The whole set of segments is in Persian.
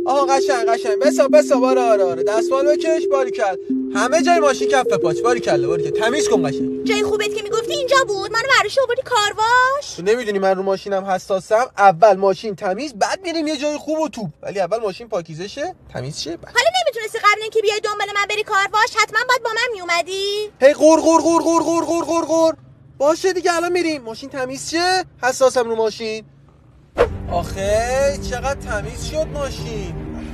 آها قشنگ بسا آره دستمال بکش باریکل. همه جای ماشین کف پاچ باریکل تمیز کن قشنگ. جای خوبت که میگفتی اینجا بود، منو برش آوردی کارواش. تو نمیدونی من رو ماشینم حساسم. اول ماشین تمیز بعد میریم یه جای خوب و توپ، ولی اول ماشین پاکیزه شه تمیز شه. حالا نمیتونستی قبل اینکه بیای دنبال من بری کارواش حتما باید با من میومدی؟ هی غور باشه دیگه الان میریم ماشین تمیز شه. حساسم رو ماشین. آخه چقدر تمیز شد ماشین.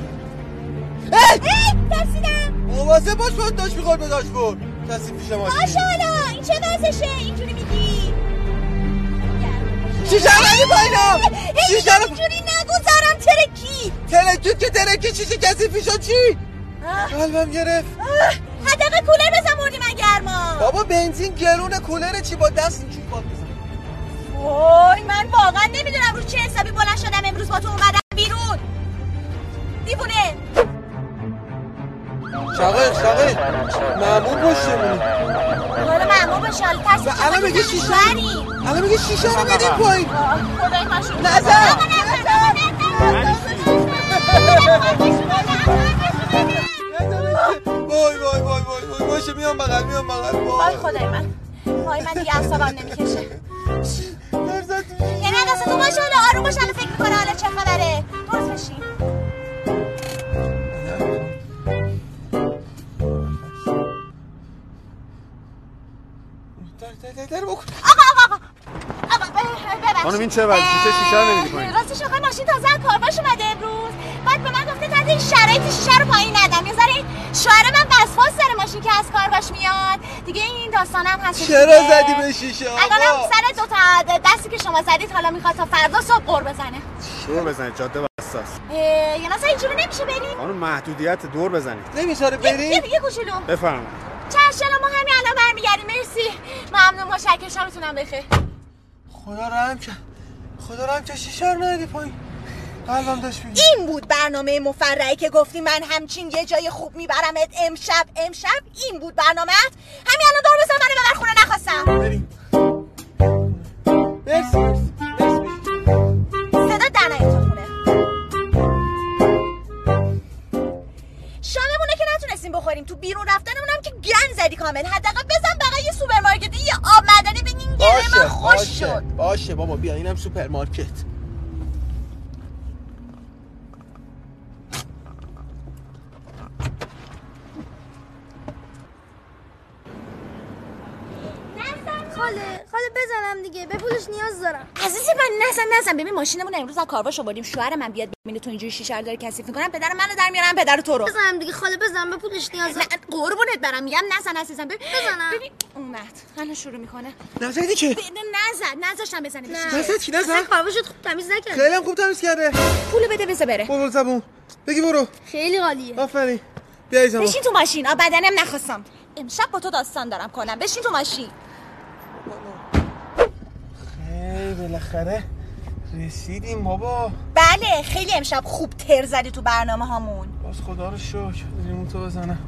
ترسیدم. مواظب باش داشت میخواد به داشبورد کسی پیش ماشین. باشه حالا این چه وضعشه اینجوری میگی؟ شیشه رو ندی پایینا. شیشه رو اینجوری نگذارم. ترکی چیزی کسی پیشا چی؟ قلبم گرفت. حداقل کولر بزن مردی من گرما. بابا بنزین گرونه کولر چی با دست اینجوری باد بزن. وای من واقعا نمیدونم رو چه حسابی بلند شدم امروز با تو اومدم بیرون. دیوونه. شاقه مامور باشیم. حالا مامور باشه حالا ترس. الان میگه شیشه رو بدیم پایین. خدای کاشون نزن. وای باشه میام بغل. وای خدای من. وای من دیگه اعصابم نمیکشه. یعنی دست تو باشه حالا آروم باش. الان فکر میکنه حالا چه خبره. درست بشین. آقا ببخشید. خانم این چه وضعی؟ شیشه رو نمیدی پایین؟ راستش آخه ماشین تازه از کارواش اومده امروز. بعد به من گفته تحت این شرایط شیشه رو پایین ندم. یه ذره شوهر من وسواس داره ماشین که از کارواش میاد. دیگه این داستانم هست. چرا زدی به شیشه آقا؟ الانم سر دو تا دستی که شما زدید حالا میخواد تا فردا صبح قور بزنه. دور بزنید جاده وساس. یه ناصر اینجوری نمیشه بریم. خانم محدودیت دور بزنید. نمیذاره بریم؟ یه کوچولو. بفرمایید. چشم ما همین الان برمیگردیم. مرسی. ممنون متشکرم. شبتونم بخیر. خدا رحم که شیشه رو ندی پایین. قلبم داشت میگه این بود برنامه مفرحی که گفتی من همچین یه جای خوب میبرمت امشب. این بود برنامه‌ت. همین الان دور بزن منو ببر خونه. نخواستم. بریم. مرسی. صدا در نیاد تو خونه. شاممونه که نتونستیم بخوریم. تو بیرون رفتنمونم که گن زدی کامل. حداقل بزن بغل یه سوپرمارکت یه آب معدنی بگین گله من خوش شد. باشه بابا بیا اینم سوپرمارکت. خاله بزنم دیگه. به پولش نیاز دارم. عزیزی من نزن. ببین ماشینمون امروز از کارواش آوردیم. شوهر من بیاد ببینه تو اینجوری شیشه رو داره کثیف می‌کنن. پدر منو در میارن پدر تو رو. بزنم دیگه خاله بزنم. به پولش نیاز دارم. قربونت برم میگم نزن عزیزم. بزنم. ببین اومد. الان شروع میکنه. نزدی که؟ نذاشتم بزنه. نزد کی نزد؟ کارواش خوب تمیز نکرد. خیلی هم خوب تمیز کرده. پولو بده بذار بره. برو زبون. بگی برو. خیلی عالیه. آفرین. بیا زبون. بشین تو ماشین. بدنم نخواستم. امشب با تو داستان دارم کنم. بشین تو ماشین. بالاخره رسیدیم بابا. بله خیلی امشب خوب تر زدی تو برنامه هامون. باز خدا رو شکر. بریم تو بزنم.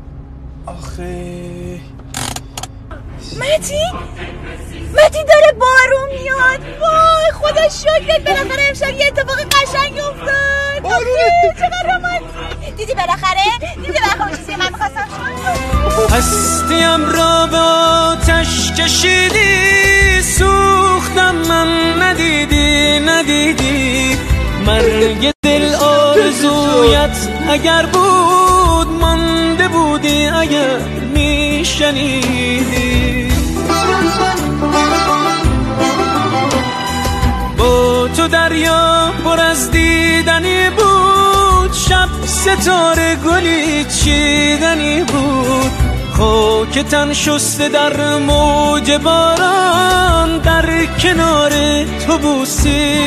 آخه متی داره بارون میاد. وای خدا شکرت. بالاخره امشب یه اتفاق قشنگ افتاد. بارونه. چقدر رمانتیک. دیدی بالاخره چیزی من می‌خواستم. هستیم را به آتش کشیدی. سوختم من ندیدی. مرگ دل آرزویت اگر بود مانده بودی اگر میشنیدی. با تو دریا پر از دیدنی بود. شب ستاره گلی چیدنی بود. خاک تن شسته در موج باران. در کنار تو بوسی